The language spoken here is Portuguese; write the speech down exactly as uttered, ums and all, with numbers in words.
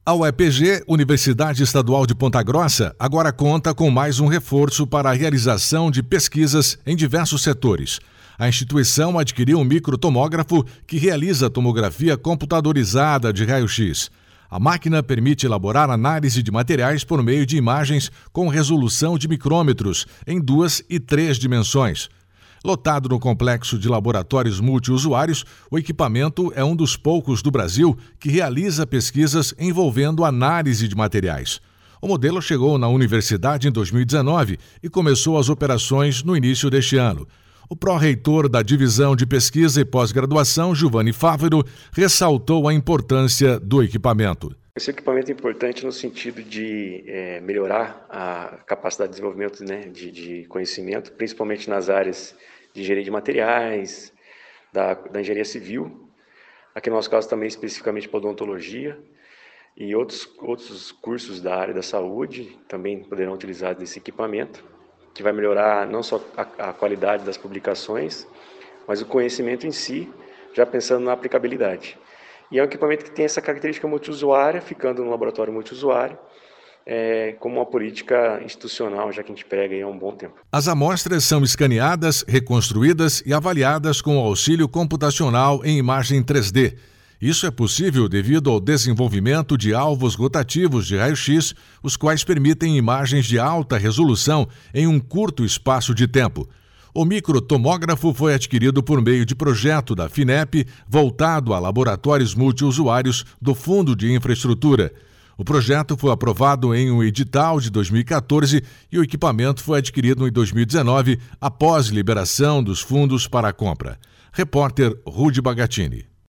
A U E P G, Universidade Estadual de Ponta Grossa, agora conta com mais um reforço para a realização de pesquisas em diversos setores. A instituição adquiriu um microtomógrafo que realiza tomografia computadorizada de raio-x. A máquina permite elaborar análise de materiais por meio de imagens com resolução de micrômetros em duas e três dimensões. Lotado no complexo de laboratórios multiusuários, o equipamento é um dos poucos do Brasil que realiza pesquisas envolvendo análise de materiais. O modelo chegou na universidade em dois mil e dezenove e começou as operações no início deste ano. O pró-reitor da Divisão de Pesquisa e Pós-Graduação, Giovanni Fávero, ressaltou a importância do equipamento. Esse equipamento é importante no sentido de é, melhorar a capacidade de desenvolvimento, né, de, de conhecimento, principalmente nas áreas de engenharia de materiais, da, da engenharia civil, aqui no nosso caso também especificamente para odontologia, e outros, outros cursos da área da saúde também poderão utilizar desse equipamento, que vai melhorar não só a, a qualidade das publicações, mas o conhecimento em si, já pensando na aplicabilidade. E é um equipamento que tem essa característica multiusuária, ficando no laboratório multiusuário, é, como uma política institucional, já que a gente prega aí há um bom tempo. As amostras são escaneadas, reconstruídas e avaliadas com auxílio computacional em imagem três D. Isso é possível devido ao desenvolvimento de alvos rotativos de raio-x, os quais permitem imagens de alta resolução em um curto espaço de tempo. O microtomógrafo foi adquirido por meio de projeto da FINEP voltado a laboratórios multiusuários do Fundo de Infraestrutura. O projeto foi aprovado em um edital de dois mil e quatorze e o equipamento foi adquirido em dois mil e dezenove após liberação dos fundos para a compra. Repórter Rudy Bagatini.